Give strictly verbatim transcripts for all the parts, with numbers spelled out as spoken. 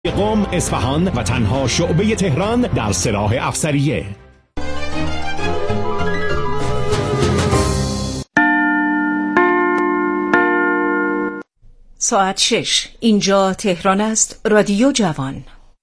قم، اصفهان و تنها شعبه تهران در سلاح افسریه. ساعت شش. اینجا تهران است. رادیو جوان.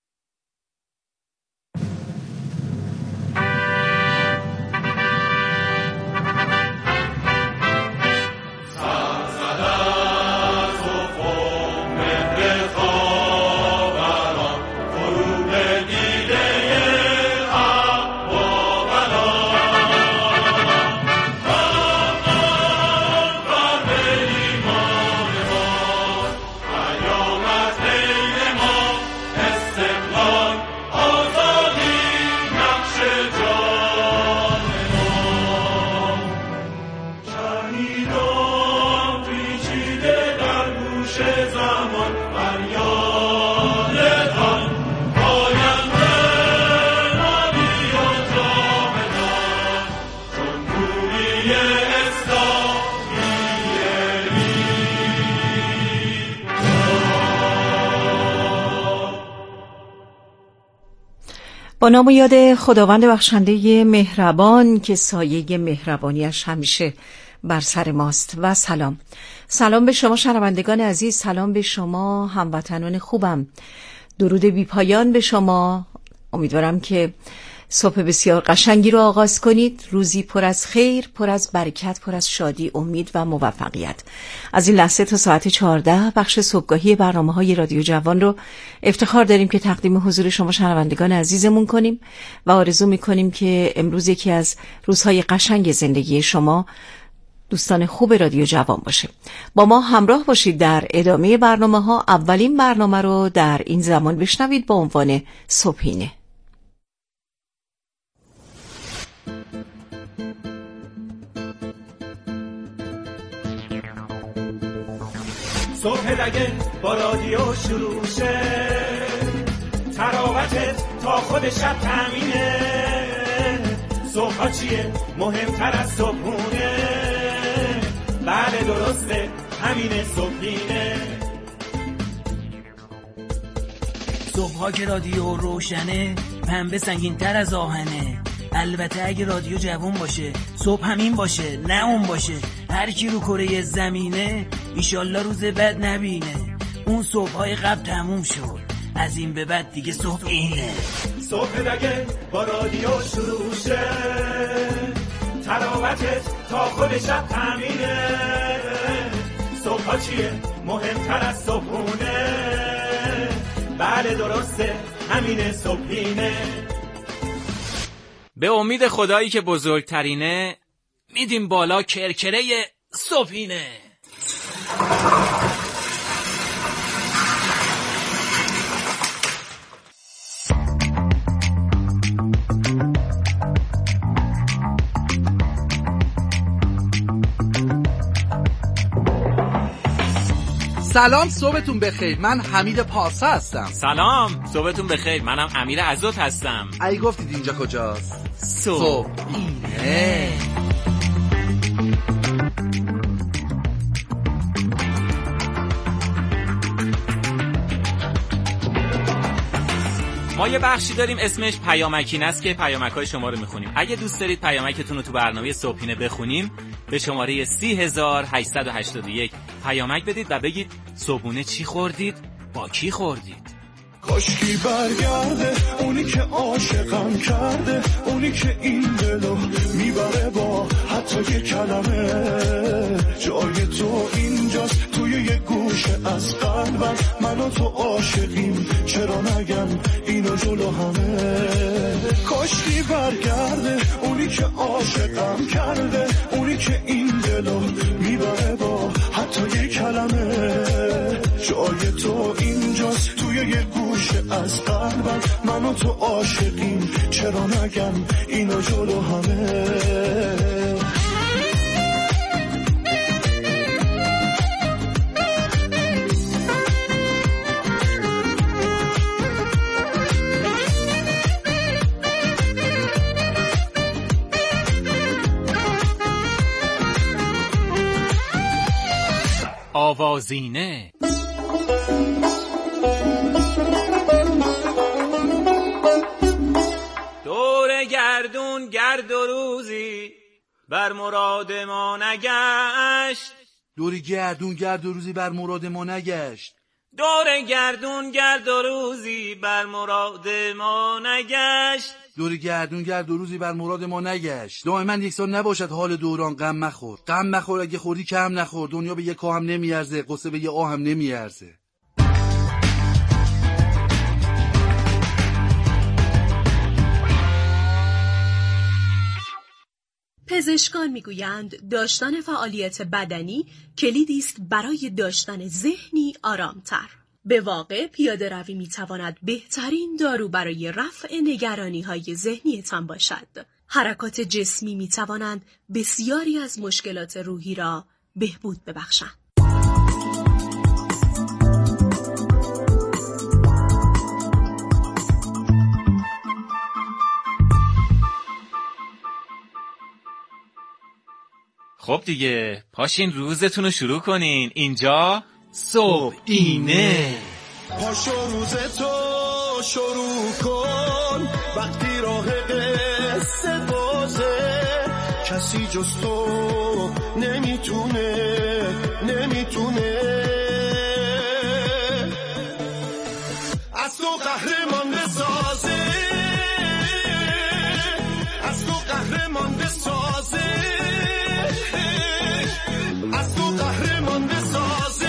با نام و یاد خداوند بخشنده مهربان که سایه مهربانیش همیشه بر سر ماست و سلام. سلام به شما شنوندگان عزیز، سلام به شما هموطنان خوبم، درود بی پایان به شما. امیدوارم که صبح بسیار قشنگی رو آغاز کنید، روزی پر از خیر، پر از برکت، پر از شادی، امید و موفقیت. از این لحظه تا ساعت چهارده بخش صبحگاهی برنامه‌های رادیو جوان رو افتخار داریم که تقدیم حضور شما شنوندگان عزیزمون کنیم و آرزو می‌کنیم که امروز یکی از روزهای قشنگ زندگی شما دوستان خوب رادیو جوان باشه. با ما همراه باشید در ادامه برنامه‌ها. اولین برنامه رو در این زمان بشنوید با عنوان صبحینه. صبح دگه با رادیو شروع شه، تراوتت تا خود شب تامینه. صبح ها چیه مهمتر از صبحونه؟ بله درسته، همینه صبحینه. صبح ها که رادیو روشنه، پنبه سنگین تر از آهنه. البته اگه رادیو جوان باشه، صبح همین باشه نه اون باشه. هر کی رو کره زمینه ایشالله روز بد نبینه. اون صبح‌های قبل تموم شد، از این به بعد دیگه صبح اینه. صبح دگه با رادیو شروع شه، تراوتت تا خود شب تامینه. صبح ها چیه مهمتر از صبحونه؟ بله درسته، همینه صبحینه. به امید خدایی که بزرگترینه، میدیم بالا کرکره صبحینه. سلام، صبحتون بخیر. من حمید پارسا هستم. سلام، صبحتون بخیر. منم امیر عزت هستم. ای گفتید اینجا کجاست؟ صبحینه. ما یه بخشی داریم اسمش پیامکین است که پیامک‌های شما رو میخونیم. اگه دوست دارید پیامکتون رو تو برنامه صبحینه بخونیم، به شماره سی هزار و هشتصد و هشتاد و یک پیامک بدید و بگید صبحونه چی خوردید، با کی خوردید. کاشکی برگرده اونی که عاشقم کرده، اونی که این دلو میبره با حتی یه کلمه. جای تو اینجاست توی یه گوشه از قلبم، من و تو عاشقیم چرا نگم اینو جلو همه. کاشکی برگرده اونی که عاشقم کرده، اونی که این دلو میبره با حتی یه کلمه. جای تو اینجاست توی یه گوشه از قلبم، من و تو عاشقیم چرا نگم اینو جلو همه. آوازینه. بر مراد ما نگشت. دوری گردون گرد و روزی بر مراد ما نگشت. دور گردون گرد و روزی بر مراد ما نگشت. دوری گردون گرد و روزی بر مراد ما نگشت. دائما یکسان نباشد حال دوران، غم مخور غم مخور، اگه خوردی کم نخور. دنیا به یک آهم نمیارزه، قصه به یک آهم نمیارزه. پزشکان میگویند داشتن فعالیت بدنی کلیدی است برای داشتن ذهنی آرامتر. به واقع پیاده روی میتواند بهترین دارو برای رفع نگرانی های ذهنیتان باشد. حرکات جسمی میتوانند بسیاری از مشکلات روحی را بهبود ببخشند. خب دیگه پاشین روزتون رو شروع کنین. اینجا صبحینه. پاشو روزتو شروع کن وقتی راه قصه بازه، کسی جز تو نمیتونه نمیتونه از تو قهرمان بسازه، از تو قهرمان بسازه، از تو قهرمان بسازه،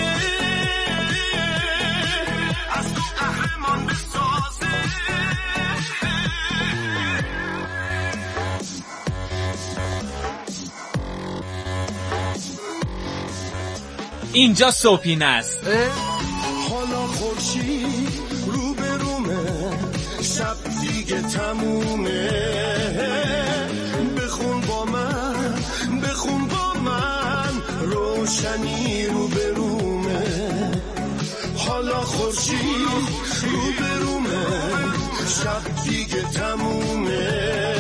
از تو قهرمان بسازه. اینجا صبحینه است. حالا خورشید رو به رومه، شب دیگه تمومه، بخون با من بخون با من، روشنی رو به رومه. حالا خورشید رو به رومه، شب دیگه تمومه،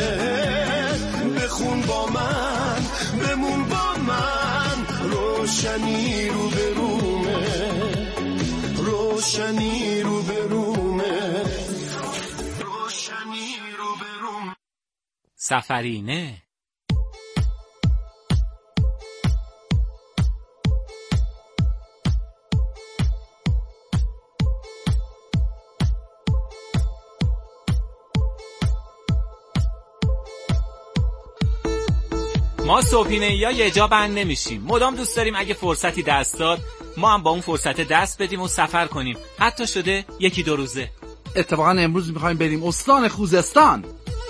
بخون با من بمون با من، روشنی رو به رومه، روشنی رو به رومه، روشنی رو به رومه. سفرینه. ما صبحینه یا یه جا بند نمیشیم. مدام دوست داریم اگه فرصتی دست داد ما هم با اون فرصت دست بدیم و سفر کنیم، حتی شده یکی دو روزه. اتفاقا امروز میخوایم بریم استان خوزستان.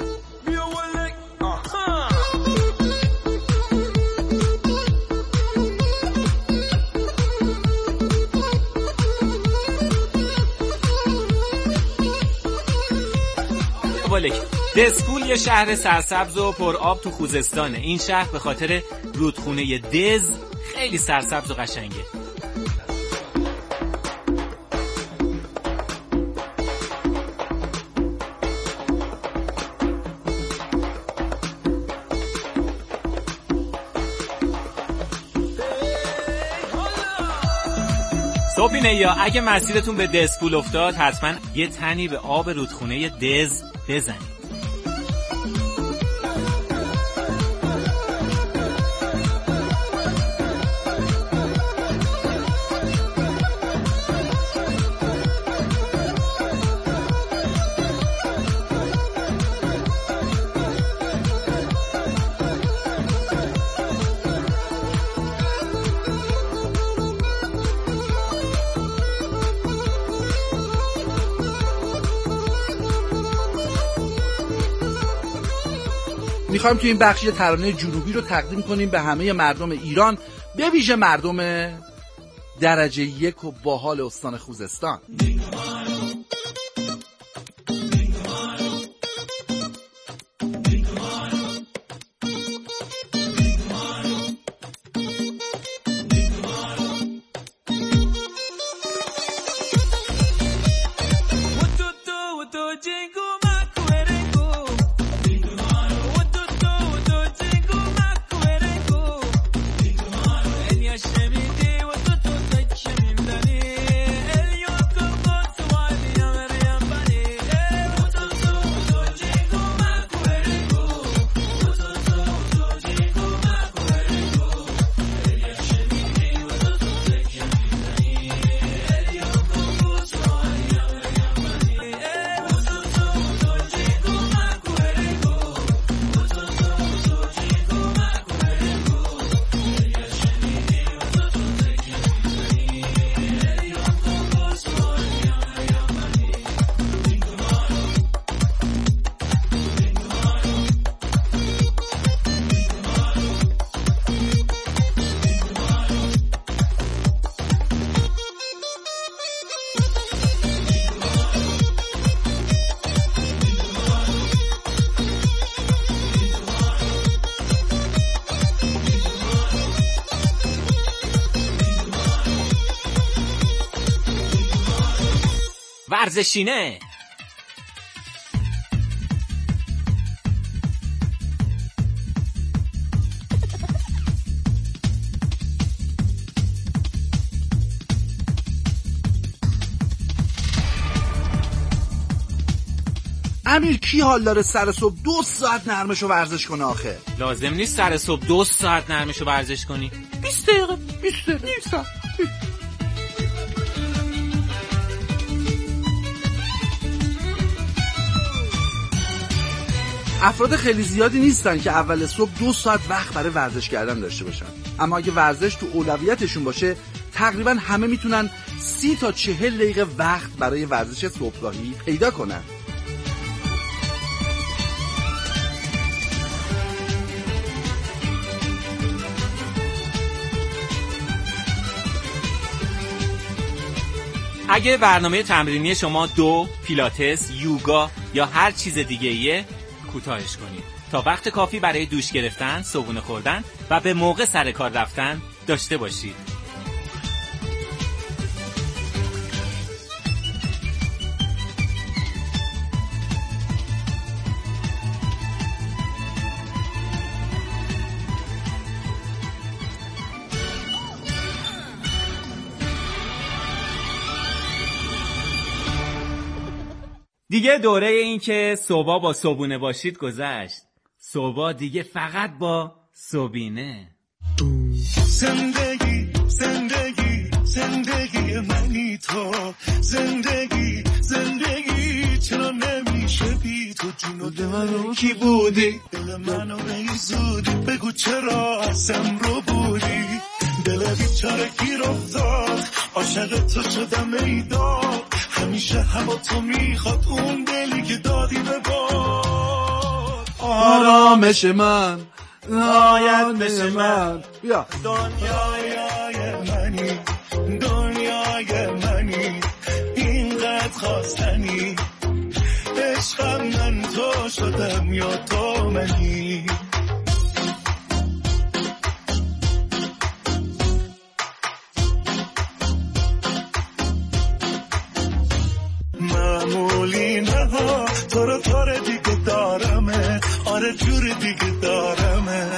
دزفول یه شهر سرسبز و پر آب تو خوزستانه. این شهر به خاطر رودخونه دز خیلی سرسبز و قشنگه. صبحینه یا اگه مسیرتون به دزفول افتاد حتما یه تنی به آب رودخونه دز بزنید. میخوایم تو این بخش یه ترانه جنوبی رو تقدیم کنیم به همه مردم ایران، به ویژه مردم درجه یک و باحال استان خوزستان. ورزشینه. امیر کی حال داره سر صبح دو ساعت نرمشو ورزش کنه آخه؟ لازم نیست سر صبح دو ساعت نرمشو ورزش کنی. بیست دقیقه بیست دقیقه بیست ساعت. افراد خیلی زیادی نیستن که اول صبح دو ساعت وقت برای ورزش کردن داشته باشن، اما اگه ورزش تو اولویتشون باشه تقریبا همه میتونن سی تا چهل دقیقه وقت برای ورزش صبحگاهی پیدا کنن. اگه برنامه تمرینی شما دو، پیلاتس، یوگا یا هر چیز دیگه ایه، کوتاهش کنید تا وقت کافی برای دوش گرفتن، صبحونه خوردن و به موقع سر کار رفتن داشته باشید. دیگه دوره این که صبح با صبحونه باشید گذشت. صبح دیگه فقط با صبحینه. زندگی زندگی زندگی منی تو، زندگی زندگی چرا نمیشه بی تو، جونو دل کی بودی، دل منو نیزودی، بگو چرا ازم رو بودی، دل بیچاره گیر افتاد، عاشق تو شدم ایداد، همیشه هوا تو میخواد، اون دلی که دادی به باد، آرامش من آرامش من بیا دنیای منی، دنیای منی، اینقدر خواستنی، عشقم من تو شدم یا تو منی. معمولی نه تو رو طور دیگه دارمه، آره جور دیگه دارمه.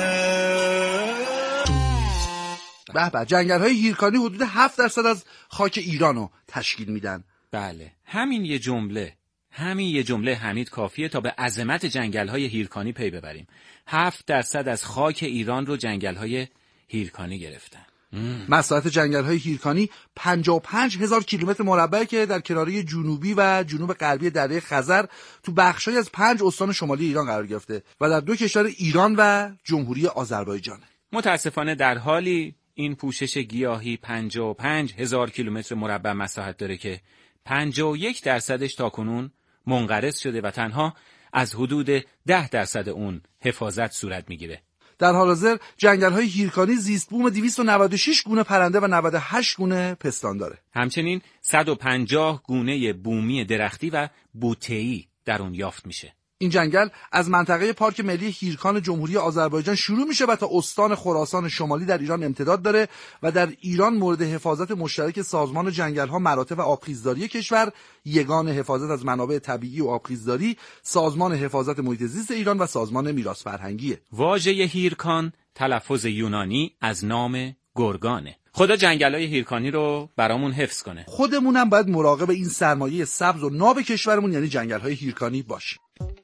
به به، جنگل‌های هیرکانی حدود هفت درصد از خاک ایرانو تشکیل میدن. بله، همین یه جمله همین یه جمله حمید کافیه تا به عظمت جنگل‌های هیرکانی پی ببریم. هفت درصد از خاک ایران رو جنگل‌های هیرکانی گرفتن. مساحت جنگل‌های هیرکانی پنجاه و پنج هزار کیلومتر مربع که در کناره جنوبی و جنوب غربی دره خزر تو بخشای از پنج استان شمالی ایران قرار گرفته و در دو کشور ایران و جمهوری آذربایجان. متاسفانه در حالی این پوشش گیاهی پنجاه و پنج هزار کیلومتر مربع مساحت داره که پنجاه و یک درصدش تاکنون منقرض شده و تنها از حدود ده درصد اون حفاظت صورت میگیره. در حال حاضر جنگل‌های هیرکانی زیست بوم دویست و نود و شش گونه پرنده و نود و هشت گونه پستان داره. همچنین صد و پنجاه گونه بومی درختی و بوته‌ای در اون یافت میشه. این جنگل از منطقه پارک ملی هیرکان جمهوری آذربایجان شروع میشه و تا استان خراسان شمالی در ایران امتداد داره و در ایران مورد حفاظت مشترک سازمان جنگل‌ها، مراتع و آبخیزداری کشور، یگان حفاظت از منابع طبیعی و آبخیزداری، سازمان حفاظت محیط زیست ایران و سازمان میراث فرهنگیه. واژه هیرکان تلفظ یونانی از نام گرگانه. خدا جنگل‌های هیرکانی رو برامون حفظ کنه. خودمونم باید مراقب این سرمایه سبز و ناب کشورمون یعنی جنگل‌های هیرکانی باشیم.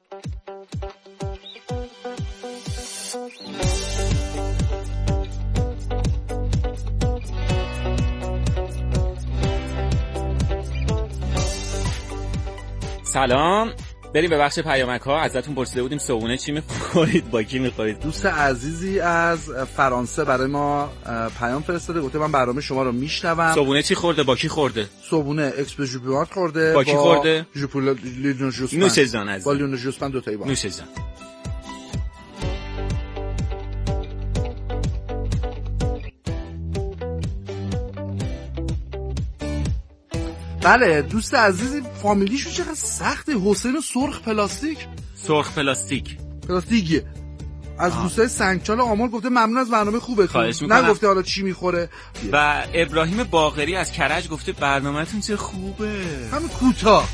سلام، بریم به بخش پیامک ها. ازتون پرسیده بودیم صبحونه چی میخورید، با کی میخورید. دوست عزیزی از فرانسه برای ما پیام فرستاده، گفته من برنامه شما رو میشنوم. صبحونه چی خورده، با کی خورده؟ صبحونه اکسپرس ژوپیمات خورده، با کی خورده؟ ژوپول لیون جوسپن. نوش جان عزیز. با لیون جوسپن دو تایی با. نوش جان. بله دوست عزیزی فامیلیشون چقدر سخته. حسین سرخ پلاستیک. سرخ پلاستیک پلاستیکیه. از دوستای سنگچال آمل گفته ممنون از برنامه خوبتون. نگفته حالا چی میخوره. و ابراهیم باقری از کرج گفته برنامه‌تون چه خوبه. همین کوتاه.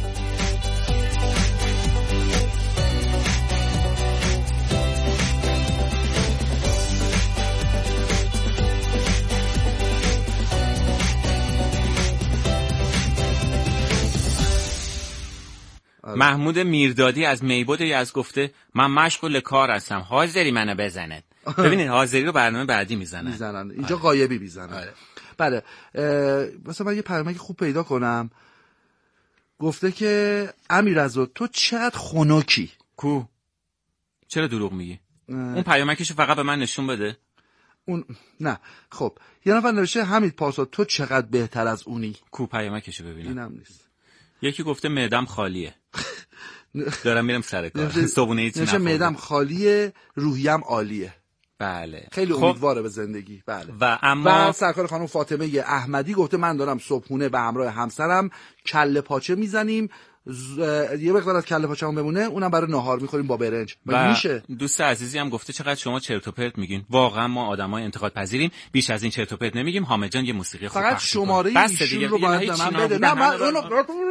محمود میردادی از میبود از گفته من مشغول کار هستم، حاضری منو بزنید. ببینید حاضری رو برنامه بعدی میزنن میزنن اینجا غایبی میزنن. بله مثلا من یه پیامک خوب پیدا کنم. گفته که امیررضا تو چقدر خنکی. کو چرا دروغ میگی؟ اون پیامکشو فقط به من نشون بده. اون نه خب یه نفر نوشته حمید پارسا تو چقدر بهتر از اونی. کو پیامکشو ببینم. اینم نیست. یکی گفته معدم خالیه. دارم میرم سر کار. صبونه ایتی نفرده. معدم خالیه، روحیم عالیه. بله. خیلی خب. امیدواره به زندگی. بله. و اما و سرکار خانم فاطمه احمدی گفته من دارم صبحونه به همراه همسرم کله پاچه میزنیم. ز... یه مقدار از کله پاچه‌مون بمونه اونم برای ناهار میخوریم با برنج. و میشه. دوست عزیزی هم گفته چقدر شما چرت و پرت میگین. واقعا ما آدمای انتقاد پذیریم. بیش از این چرت و پرت نمیگیم. حامد جان یه موسیقی خوب فقط شماره ایشون رو باید من بده. نه من اونو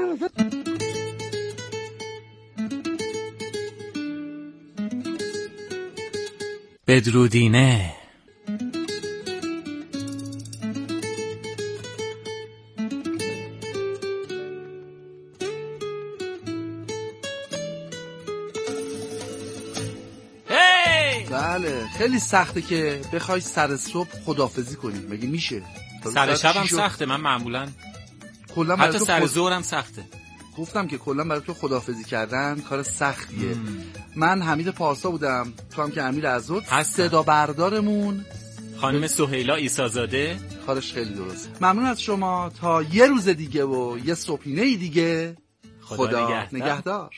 بدرودینه. بله خیلی سخته که بخوای سر صبح خداحافظی کنی. مگه میشه؟ سر شبم سخته. من معمولا کلا حتی سر خود... ظهرم سخته. گفتم که کلا برای تو خداحافظی کردن کار سختیه. مم. من حمید پارسا بودم، تو هم که امیر عزوت. صدا بردارمون خانم سهیلا عیسی‌زاده. کارش خیلی درست. ممنون از شما. تا یه روز دیگه و یه صبحینه دیگه. خدا, خدا نگهدار, نگهدار.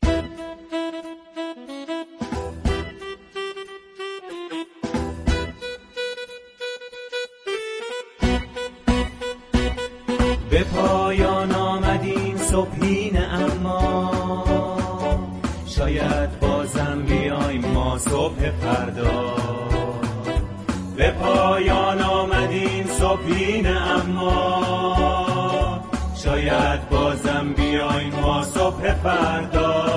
به پایان آمد این صبحینه اما شاید بازم بیایم ما صبح فردا. به پایان آمد این صبحینه اما شاید بازم بیایم ما صبح فردا.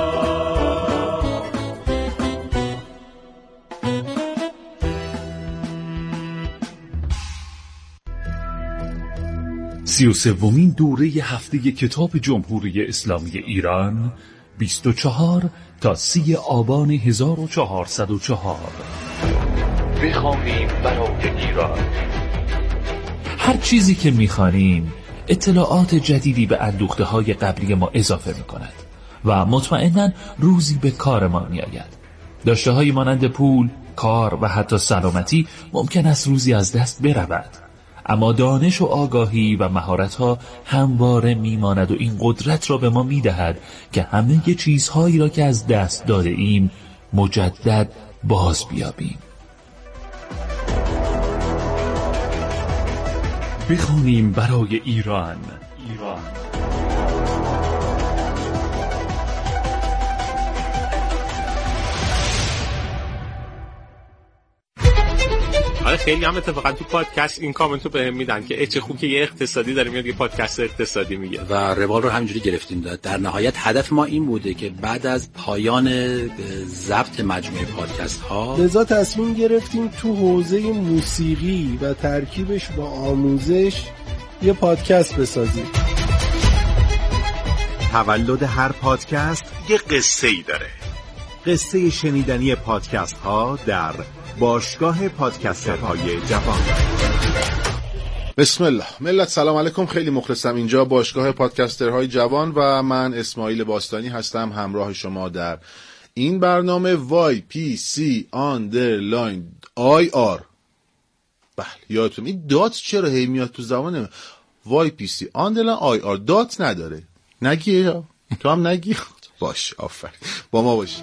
سی و سومین دوره هفته کتاب جمهوری اسلامی ایران بیست و چهار تا سی آبان هزار و چهارصد و چهار. بخوانیم برای ایران. هر چیزی که میخوانیم اطلاعات جدیدی به اندوخته های قبلی ما اضافه میکند و مطمئناً روزی به کار ما میآید. داشته های مانند پول، کار و حتی سلامتی ممکن است روزی از دست برود، اما دانش و آگاهی و مهارت‌ها همواره میماند و این قدرت را به ما میدهد که همه چیزهایی را که از دست داده ایم مجدد باز بیابیم. بخوانیم برای ایران. ایران. آره خیلی هم اتفاقا تو پادکست این کامنتو بهم میدن که چه خوب که یه اقتصادی داره میاد یه پادکست اقتصادی میگه و روال رو همینجوری گرفتیم. داد در نهایت هدف ما این بوده که بعد از پایان ضبط مجموعه پادکست ها لذا تصمیم گرفتیم تو حوزه موسیقی و ترکیبش با آموزش یه پادکست بسازیم. تولد هر پادکست یه قصه ای داره. قصه شنیدنی پادکست ها در باشگاه پادکسترهای جوان. بسم الله. ملت سلام علیکم، خیلی مخلصم. اینجا باشگاه پادکسترهای جوان و من اسماعیل باستانی هستم همراه شما در این برنامه وای پی سی آندرلاین آی آر. بله یادتون این دات چرا هی میاد تو زبانه؟ وای پی سی آندرلاین آی آر دات نداره. نگی تو هم نگی. باش آفرین با ما باشی.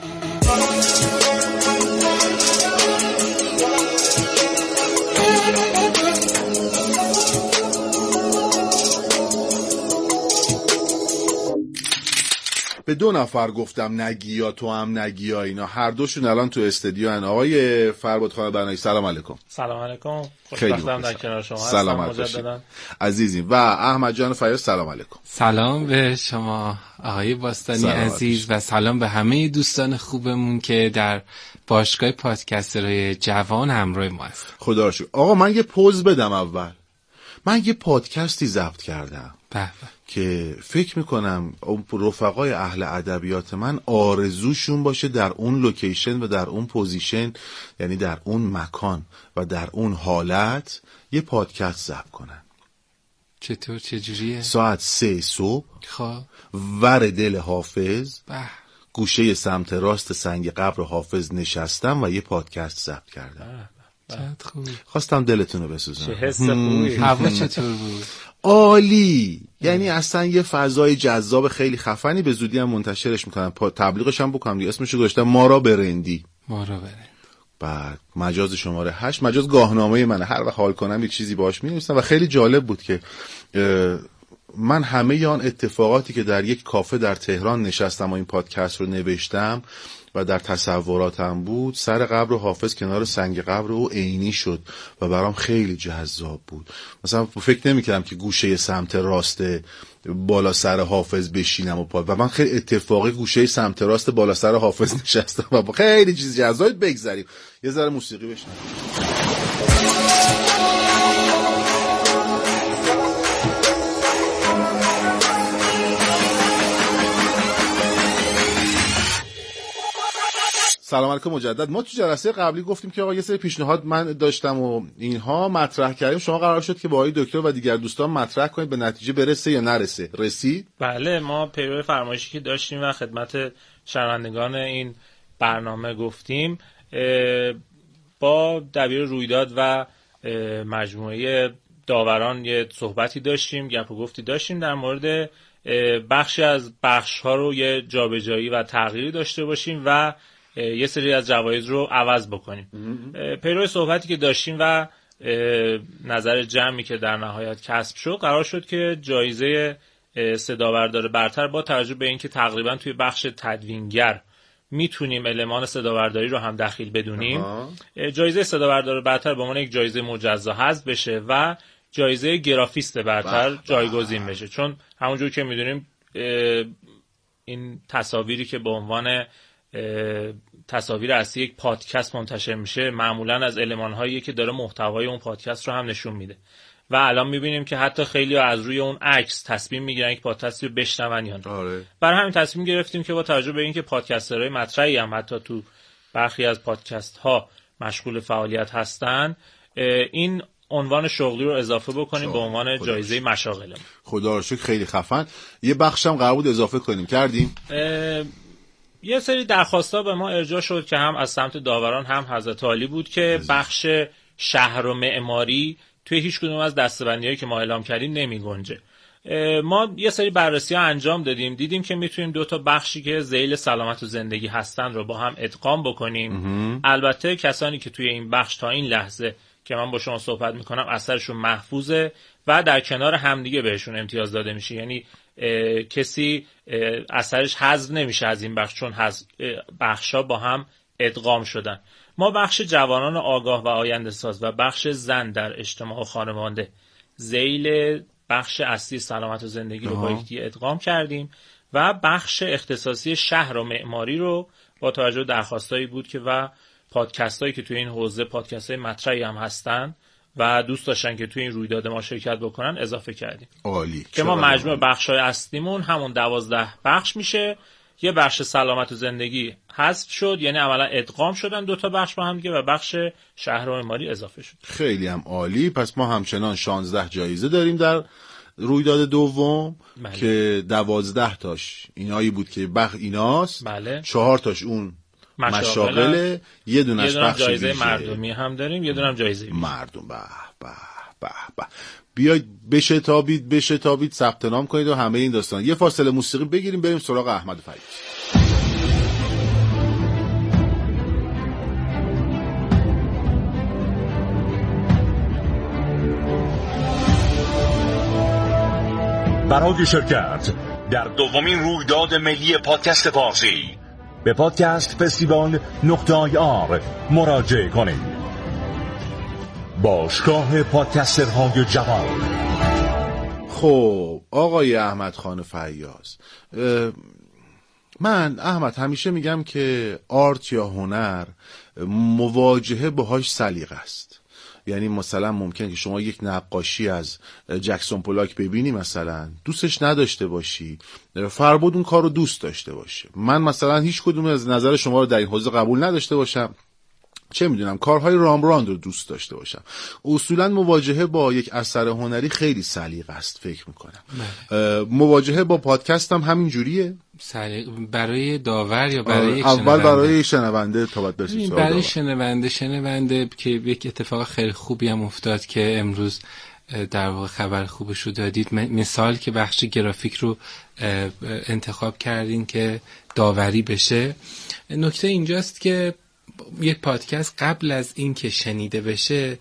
به دو نفر گفتم نگیا تو هم نگیا اینا، هر دوشون الان تو استودیو ان. آقای فرباد خان بنایی سلام علیکم. سلام علیکم، خوشبختم در کنار شما هستم. سلامت باشید عزیزیم. و احمد جان فیاض سلام علیکم. سلام به شما آقای باستانی عزیز و سلام به همه دوستان خوبمون که در باشگاه پادکسترهای جوان همراه ما هست. خدا رو شکر. آقا من یه پوز بدم اول. من یه پادکستی ضبط کردم بله که فکر میکنم رفقای اهل ادبیات من آرزوشون باشه در اون لوکیشن و در اون پوزیشن، یعنی در اون مکان و در اون حالت یه پادکست ضبط کنن. چطور چجوریه؟ ساعت سه صبح خب ور دل حافظ به گوشه سمت راست سنگ قبر حافظ نشستم و یه پادکست ضبط کردم. چقدر خوب. خواستم دلتون رو بسوزنم. چه حس خوبی. هوا چطور بود؟ عالی. یعنی اصلا یه فضای جذاب خیلی خفنی. به زودی هم منتشرش میکنم، تبلیغش هم بکنم دیگه. اسمشو گذاشتم ما را برندی. ما را برندی. بعد مجاز شماره هشت، مجاز گاهنامه منه، هر وقت حال کنم یک چیزی باهاش می‌نویسم و خیلی جالب بود که من همه آن اتفاقاتی که در یک کافه در تهران نشستم و این پادکست رو نوشتم و در تصوراتم بود، سر قبر حافظ کنار سنگ قبر او عینی شد و برام خیلی جذاب بود. مثلا فکر نمی‌کردم که گوشه سمت راست بالا سر حافظ بشینم و پا و من خیلی اتفاقی گوشه سمت راست بالا سر حافظ نشستم و خیلی چیز جذابی. بگذریم یه ذره موسیقی بشنویم. سلام علیکم مجدد. ما تو جلسه قبلی گفتیم که آقا یه سری پیشنهاد من داشتم و اینها مطرح کردیم. شما قرار شد که با آقای دکتر و دیگر دوستان مطرح کنید، به نتیجه برسه یا نرسه؟ رسید؟ بله، ما پیرو فرمایشی که داشتیم و خدمت شنوندگان این برنامه گفتیم، با دبیر رویداد و مجموعه داوران یه صحبتی داشتیم، گپ و گفتی داشتیم در مورد بخشی از بخش‌ها رو یه جابجایی و تغییری داشته باشیم و یه سری از جوایز رو عوض بکنیم. پیرو صحبتی که داشتیم و نظر جمعی که در نهایت کسب شد، قرار شد که جایزه صدابردار برتر با توجه به اینکه تقریبا توی بخش تدوینگر میتونیم المان صدابرداری رو هم دخیل بدونیم، جایزه صدابردار برتر به عنوان یک جایزه مجزا حذف بشه و جایزه گرافیست برتر جایگزین بشه. چون همونجور که میدونیم این تصاویری که به عنوان تصاویر اصلی یک پادکست منتشر میشه معمولا از المان‌هایی که داره محتوای اون پادکست رو هم نشون میده و الان میبینیم که حتی خیلی از روی اون عکس تصمیم میگیرن یک پادکست رو بشنون یا نه. آره. برای همین تصمیم گرفتیم که با توجه به اینکه پادکسترهای مطرحی هم حتی تو برخی از پادکست ها مشغول فعالیت هستن، این عنوان شغلی رو اضافه بکنیم به عنوان جایزه مشاغل. خدا رو شکر خیلی خفن. یه بخشم قرار بود اضافه کنیم، کردیم. یه سری درخواستا به ما ارجاع شد که هم از سمت داوران هم حضرت عالی بود که بخش شهر و معماری توی هیچ کدوم از دسته‌بندی‌هایی که ما اعلام کردیم نمی گنجه. ما یه سری بررسی ها انجام دادیم، دیدیم که میتونیم دو تا بخشی که ذیل سلامت و زندگی هستن رو با هم ادغام بکنیم. البته کسانی که توی این بخش تا این لحظه که من با شما صحبت میکنم اثرشون محفوظه و در کنار همدیگه بهشون امتیاز داده میشه، یعنی کسی اثرش حذف نمیشه از این بخش، چون بخشا با هم ادغام شدن. ما بخش جوانان آگاه و آینده ساز و بخش زن در اجتماع و خانواده ذیل بخش اصلی سلامت و زندگی رو با یکدیگه ادغام کردیم و بخش اختصاصی شهر و معماری رو با توجه به درخواستایی بود که و پادکستایی که توی این حوزه پادکستای مطرحی هم هستن و دوست داشتن که توی این رویداد ما شرکت بکنن اضافه کردیم. عالی. که ما مجموع بخش‌های اصلیمون همون دوازده بخش میشه. یه بخش سلامت و زندگی حذف شد، یعنی عملا ادغام شدن دو تا بخش با هم دیگه و بخش شهر و معماری اضافه شد. خیلی هم عالی. پس ما همچنان شانزده جایزه داریم در رویداد دوم. بله. که دوازده تاش اینایی بود که بخ ایناست. بله. چهار تاش اون مشاغله، یه دونش بخش جایزه ویژه مردمی هم داریم، یه دونم جایزه ویژه مردم. به به به به. بیاید بشتابید بشتابید ثبت نام کنید و همه این داستان. یه فاصله موسیقی بگیریم بریم سراغ احمد فرید. برای شرکت در دومین رویداد ملی پادکست فارسی. به پادکست فستیوال نقطه آی آر مراجعه کنید. باشگاه پادکسترهای جوان. خب آقای احمد خان فیاض، من احمد همیشه میگم که آرت یا هنر مواجهه باهاش سلیقه است. یعنی مثلا ممکن که شما یک نقاشی از جکسون پولاک ببینی، مثلا دوستش نداشته باشی، فربود اون کار رو دوست داشته باشه. من مثلا هیچ کدوم از نظر شما رو در این حوزه قبول نداشته باشم، چه میدونم کارهای رامبراند رو دوست داشته باشم. اصولا مواجهه با یک اثر هنری خیلی سلیقه است فکر میکنم. مواجهه با پادکست هم همین جوریه؟ برای داور یا برای یک اول شنونده؟ برای شنونده تا بعد برسیم برای داور. شنونده شنونده که یک اتفاق خیلی خوبی هم افتاد که امروز در واقع خبر خوبش رو دادید. مثال که بخش گرافیک رو انتخاب کردین که داوری بشه. نکته اینجاست که یک پادکست قبل از این که شنیده بشه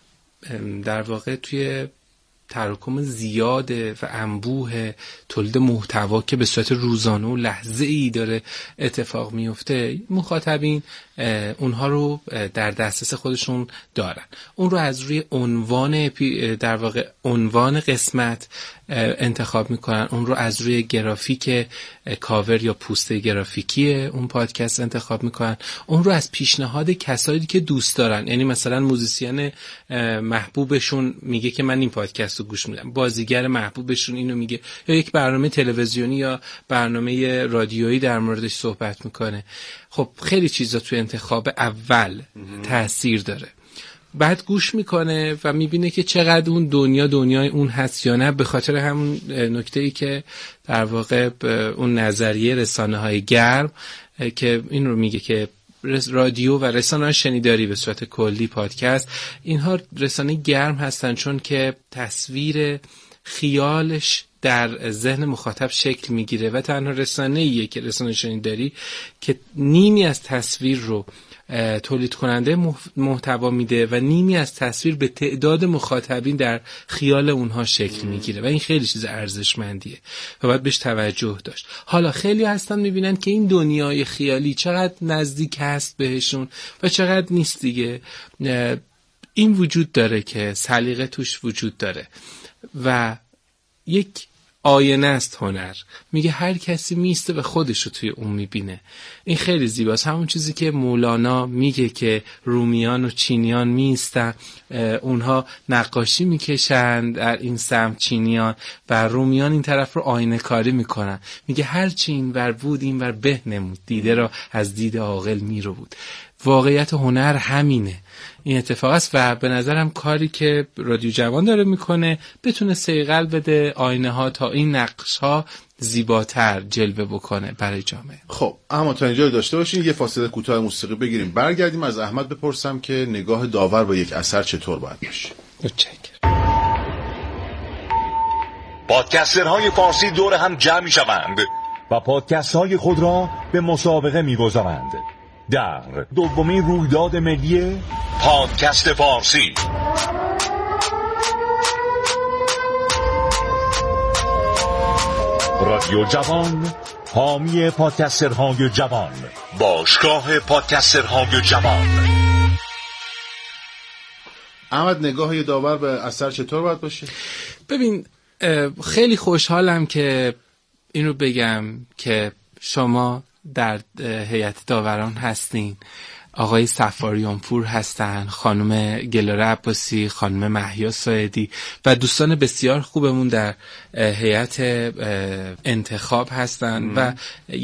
در واقع توی تراکم زیاده و انبوه تولید محتوا که به صورت روزانه و لحظه ای داره اتفاق میفته، مخاطبین اونها رو در دسترس خودشون دارن. اون رو از روی عنوان در واقع عنوان قسمت انتخاب میکنن، اون رو از روی گرافیک کاور یا پوسته گرافیکی اون پادکست انتخاب میکنن، اون رو از پیشنهاد کسایی که دوست دارن. یعنی مثلا موزیسین محبوبشون میگه که من این پادکست رو گوش میدم، بازیگر محبوبشون اینو میگه، یا یک برنامه تلویزیونی یا برنامه رادیویی در موردش صحبت میکنه. خب خیلی چیزا توی انتخاب اول تأثیر داره. بعد گوش میکنه و میبینه که چقدر اون دنیا دنیای اون هست یا نه، به خاطر همون نکته‌ای که در واقع اون نظریه رسانه های گرم که این رو میگه که رادیو و رسانه شنیداری به صورت کلی پادکست، اینها رسانه گرم هستن چون که تصویر خیالش در ذهن مخاطب شکل میگیره و تنها رسانه‌ایه که رسانه شنیداری که نیمی از تصویر رو تولید کننده محتوا میده و نیمی از تصویر به تعداد مخاطبین در خیال اونها شکل میگیره و این خیلی چیز ارزشمندیه و باید بهش توجه داشت. حالا خیلی هستن میبینن که این دنیای خیالی چقدر نزدیک هست بهشون و چقدر نیست دیگه. این وجود داره که سلیقه توش وجود داره و یک آینه است هنر. میگه هر کسی میسته و خودش رو توی اون میبینه. این خیلی زیباست. همون چیزی که مولانا میگه که رومیان و چینیان میستن، اونها نقاشی میکشن در این سمت چینیان و رومیان این طرف رو آینه کاری میکنن. میگه هر چی این ور بود این ور به نمود، دیده را از دید عاقل میرو بود. واقعیت هنر همینه. این اتفاق است و به نظرم کاری که رادیو جوان داره میکنه بتونه صیقل بده آینه ها تا این نقش ها زیباتر جلوه بکنه برای جامعه. خب اما تا اینجا داشته باشین، یه فاصله کوتاه موسیقی بگیریم، برگردیم از احمد بپرسم که نگاه داور با یک اثر چطور باید باشه. متشکرم. پادکسترهای فارسی دور هم جمع می شوند و پادکست های خود را به مسابقه می گذارند در دومین رویداد ملی پادکست فارسی. رادیو جوان، حامی پادکسترهای جوان، باشگاه پادکسترهای جوان. احمد نگاه داور به اثر چطور باید باشه؟ ببین خیلی خوشحالم که اینو بگم که شما در هیئت داوران هستین. آقای صفاریان پور هستن، خانم گلاره عباسی، خانم محیا ساعدی و دوستان بسیار خوبمون در هیئت انتخاب هستن ام. و